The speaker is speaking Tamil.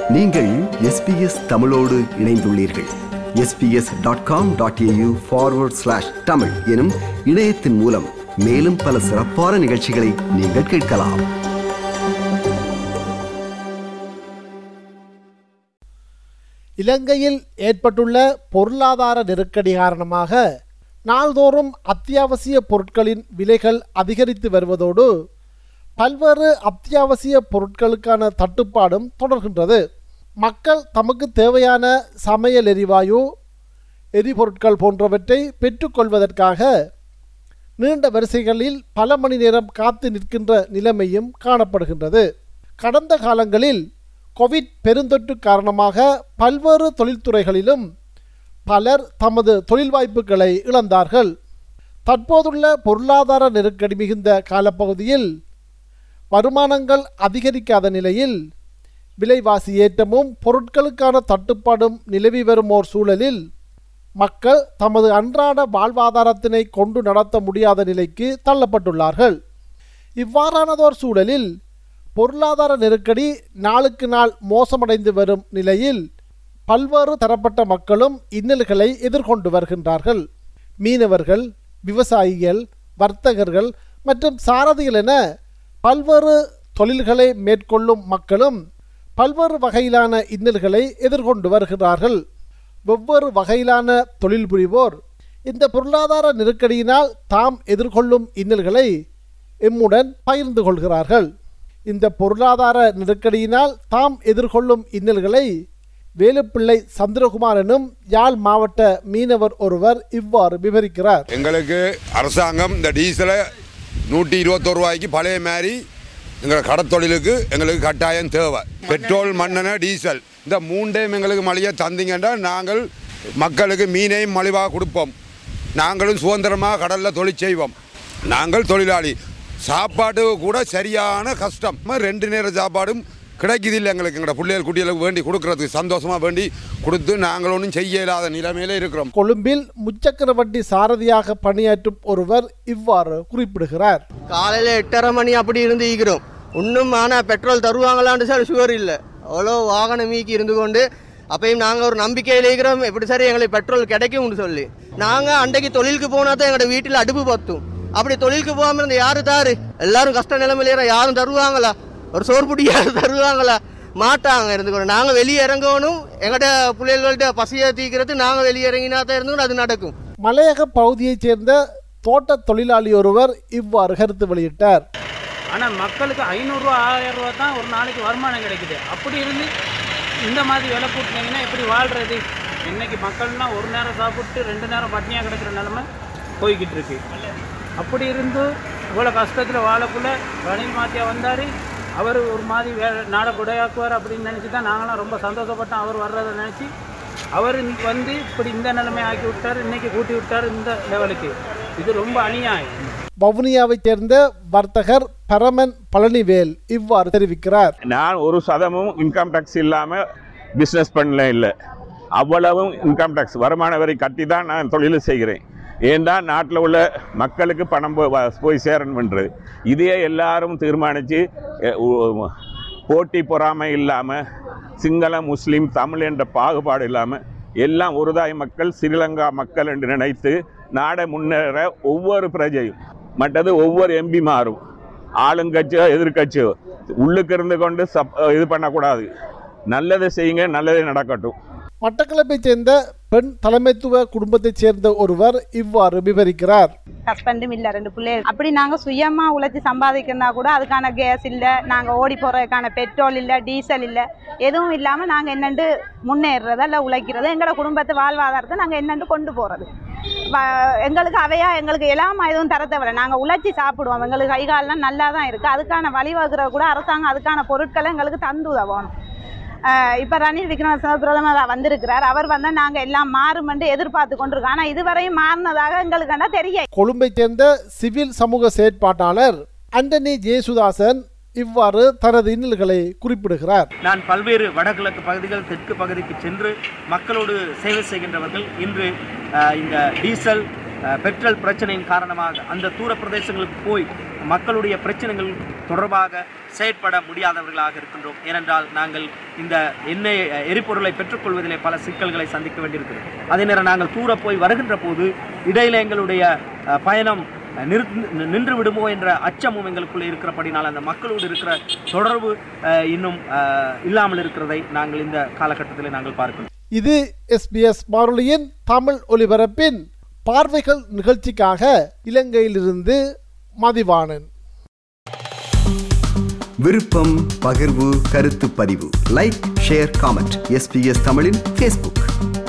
நீங்கள் SBS தமிழோடு இணைந்துள்ளீர்கள். sbs.com.au/tamil எனும் இணையத்தின் மூலம் மேலும் பல சிறப்பான நிகழ்ச்சிகளை நீங்கள் கேட்கலாம். இலங்கையில் ஏற்பட்டுள்ள பொருளாதார நெருக்கடி காரணமாக நாள்தோறும் அத்தியாவசிய பொருட்களின் விலைகள் அதிகரித்து வருவதோடு பல்வேறு அத்தியாவசிய பொருட்களுக்கான தட்டுப்பாடும் தொடர்கின்றது. மக்கள் தமக்கு தேவையான சமையல் எரிவாயு, எரிபொருட்கள் போன்றவற்றை பெற்றுக்கொள்வதற்காக நீண்ட வரிசைகளில் பல மணி நேரம் காத்து நிற்கின்ற நிலைமையும் காணப்படுகின்றது. கடந்த காலங்களில் கோவிட் பெருந்தொற்று காரணமாக பல்வேறு தொழில்துறைகளிலும் பலர் தமது தொழில் வாய்ப்புகளை இழந்தார்கள். தற்போதுள்ள பொருளாதார நெருக்கடி மிகுந்த காலப்பகுதியில் வருமானங்கள் அதிகரிக்காத நிலையில் விலைவாசி ஏற்றமும் பொருட்களுக்கான தட்டுப்பாடும் நிலவி வரும் ஓர் சூழலில் மக்கள் தமது அன்றாட வாழ்வாதாரத்தினை கொண்டு நடத்த முடியாத நிலைக்கு தள்ளப்பட்டுள்ளார்கள். இவ்வாறானதோர் சூழலில் பொருளாதார நெருக்கடி நாளுக்கு நாள் மோசமடைந்து வரும் நிலையில் பல்வேறு தரப்பட்ட மக்களும் இன்னல்களை எதிர்கொண்டு வருகின்றார்கள். மீனவர்கள், விவசாயிகள், வர்த்தகர்கள் மற்றும் சாரதிகள் என பல்வேறு தொழில்களை மேற்கொள்ளும் மக்களும் பல்வேறு வகையிலான இன்னல்களை எதிர்கொண்டு வருகிறார்கள். வெவ்வேறு வகையிலான தொழில் புரிவோர் இந்த பொருளாதார நெருக்கடியினால் தாம் எதிர்கொள்ளும் இன்னல்களை எம்முடன் பகிர்ந்து கொள்கிறார்கள். இந்த பொருளாதார நெருக்கடியினால் தாம் எதிர்கொள்ளும் இன்னல்களை வேலுப்பிள்ளை சந்திரகுமார் எனும் யாழ் மாவட்ட மீனவர் ஒருவர் இவ்வாறு விவரிக்கிறார். எங்களுக்கு அரசாங்கம் இந்த டீசலை 121 ரூபாய்க்கு பழைய மாதிரி எங்கள் கடத்தொழிலுக்கு எங்களுக்கு கட்டாயம் தேவை. பெட்ரோல், மண்ணெண்ணெய், டீசல் இந்த மூண்டையும் எங்களுக்கு மலியாக தந்தீங்கன்னா நாங்கள் மக்களுக்கு மீனையும் மலிவாக கொடுப்போம். நாங்களும் சுதந்திரமாக கடலில் தொழில் செய்வோம். நாங்கள் தொழிலாளி, சாப்பாடு கூட சரியான கஷ்டம். 2 நேர சாப்பாடும் கிடைக்குதில்லை எங்களுக்கு. எங்களோட பிள்ளைகள் குட்டிகளுக்கு வேண்டி கொடுக்கறதுக்கு சந்தோஷமாக வேண்டி கொடுத்து நாங்கள் ஒன்றும் செய்ய இல்லாத நிலைமையில இருக்கிறோம். கொழும்பில் முச்சக்கர வண்டி சாரதியாக பணியாற்றும் ஒருவர் இவ்வாறு குறிப்பிடுகிறார். காலையில் 8:30 மணி அப்படி இருந்து ஈக்கிறோம். இன்னும் ஆனால் பெட்ரோல் தருவாங்களான்னு சார் சுவர் இல்லை. அவ்வளோ வாகனம் மீக்கி இருந்து கொண்டு அப்பயும் நாங்கள் ஒரு நம்பிக்கையில் இருக்கிறோம், எப்படி சார் எங்களுக்கு பெட்ரோல் கிடைக்கும்னு சொல்லி. நாங்கள் அன்றைக்கு தொழிலுக்கு போனால் தான் எங்களோட வீட்டில் அடுப்பு பத்தும். அப்படி தொழிலுக்கு போகாமல் இருந்த யாரு தாரு? எல்லாரும் கஷ்ட நிலைமையில யாரும் தருவாங்களா? ஒரு சோர்புடி யாரும் தருவாங்களா? மாட்டாங்க. இருந்துக்கணும். நாங்கள் வெளியே இறங்கணும். எங்கள்கிட்ட பிள்ளைகள்கிட்ட பசியை தீக்கிறது நாங்கள் வெளியே இறங்கினா தான் இருந்துக்கணும். அது நடக்கும். மலையக பகுதியைச் சேர்ந்த தோட்ட தொழிலாளி ஒருவர் இவ்வாறு கருத்து வெளியிட்டார். ஆனால் மக்களுக்கு 500 ரூபா 1000 ரூபா தான் ஒரு நாளைக்கு வருமானம் கிடைக்குது. அப்படி இருந்து இந்த மாதிரி விலை கூட்டினீங்கன்னா எப்படி வாழ்கிறது? இன்னைக்கு மக்கள்லாம் ஒரு நேரம் சாப்பிட்டு 2 நேரம் பட்னியாக கிடைக்கிற நிலைமை போய்கிட்டு இருக்கு. அப்படி இருந்து இவ்வளோ கஷ்டத்தில் வாழக்குள்ள ரணில் மாத்தியா வந்தார். அவர் ஒரு மாதிரி நாடை குடையாக்குவார் அப்படின்னு நினச்சி தான் நாங்களாம் ரொம்ப சந்தோஷப்பட்டோம். அவர் வர்றதை நினச்சி அவர் வந்து இப்படி இந்த நிலைமை ஆக்கி விட்டார், இன்னைக்கு கூட்டி விட்டார் இந்த லெவலுக்கு. இது ரொம்ப அநியாயம். வவுனியாவைச் சேர்ந்த வர்த்தகர் பரமன் பழனிவேல் இவ்வாறு தெரிவிக்கிறார். நான் 1% இன்கம் டேக்ஸ் இல்லாமல் பிஸ்னஸ் பண்ணல. இல்லை, அவ்வளவும் இன்கம் டேக்ஸ் வருமான வரி கட்டி தான் நான் தொழில் செய்கிறேன். ஏன்னா நாட்டில் உள்ள மக்களுக்கு பணம் போய் சேரணுன்றது. இதையே எல்லாரும் தீர்மானித்து போட்டி பொறாமை இல்லாமல் சிங்கள, முஸ்லீம், தமிழ் என்ற பாகுபாடு இல்லாமல் எல்லாம் ஒருதாய் மக்கள், ஸ்ரீலங்கா மக்கள் என்று நினைத்து நாடை முன்னேற ஒவ்வொரு பிரஜையும் மற்றது ஒவ்வொரு எம்பி மாறும் ஆளுங்கட்சியோ எதிர்கட்சியோ உள்ளுக்கு இருந்து கொண்டு இது பண்ணக்கூடாது. நல்லதை செய்யுங்க, நல்லதே நடக்கட்டும். மட்டக்களப்பைச் சேர்ந்த பெண் தலைமைத்துவ குடும்பத்தைச் சேர்ந்த ஒருவர் இவ்வாறு விவரிக்கிறார். ஹஸ்பண்டும் இல்லை, 2 பிள்ளைகள். அப்படி நாங்கள் சுயமாக உழைச்சி சம்பாதிக்கிறனா கூட அதுக்கான கேஸ் இல்லை, நாங்கள் ஓடி போகிறதுக்கான பெட்ரோல் இல்லை, டீசல் இல்லை, எதுவும் இல்லாமல் நாங்கள் என்னென்று முன்னேறதா இல்லை உழைக்கிறதா எங்களோட குடும்பத்தை வாழ்வாதாரத்தை நாங்கள் என்னென்று கொண்டு போகிறது. எங்களுக்கு அவையா எங்களுக்கு எல்லாம் எதுவும் தர தேவையில்லை. நாங்கள் உழைச்சி சாப்பிடுவோம். எங்களுக்கு கை காலெலாம் நல்லா தான் இருக்குது. அதுக்கான வழிவகுக்கிற கூட அரசாங்கம் அதுக்கான பொருட்களை எங்களுக்கு தந்து உதவணும். இப்போ ரணில் விக்ரமசிங்க பிரதமர் வந்திருக்கிறார். அவர் வந்தால் நாங்கள் எல்லாம் மாறும் என்று எதிர்பார்த்து கொண்டிருக்கோம். ஆனால் இதுவரையும் மாறினதாக எங்களுக்கு தெரிய. கொழும்பைச் சேர்ந்த சிவில் சமூக செயற்பாட்டாளர் அண்டனி ஜேசுதாசன் இவ்வாறு தனது இன்னல்களை குறிப்பிடுகிறார். நான் பல்வேறு வடகிழக்கு பகுதிகள், தெற்கு பகுதிக்கு சென்று மக்களோடு சேவை செய்கின்றவர்கள் இன்று இந்த டீசல் பெட்ரோல் பிரச்சனையின் காரணமாக அந்த தூர பிரதேசங்களுக்கு போய் மக்களுடைய பிரச்சனைகள் தொடர்பாக செயற்பட முடியாதவர்களாக இருக்கின்றோம். ஏனென்றால் நாங்கள் இந்த எண்ணெய் எரிபொருளை பெற்றுக்கொள்வதிலே பல சிக்கல்களை சந்திக்க வேண்டியிருக்கிறது. அதே நேரம் நாங்கள் தூர போய் வருகின்ற போது இடையில எங்களுடைய பயணம் நின்று விடுமோ என்ற அச்சமும் எங்களுக்குள்ளே இருக்கிறபடினால் அந்த மக்களோடு இருக்கிற தொடர்பு இன்னும் இல்லாமல் இருக்கிறதை நாங்கள் இந்த காலகட்டத்தில் நாங்கள் பார்க்கிறோம். இது SBS வானொலியின் தமிழ் ஒலிபரப்பின் பார்வைகள் நிகழ்ச்சிக்காக இலங்கையிலிருந்து மதிவாணன். விருப்பம், பகிர்வு, கருத்து பதிவு, லைக், ஷேர், காமெண்ட். SBS தமிழின் Facebook.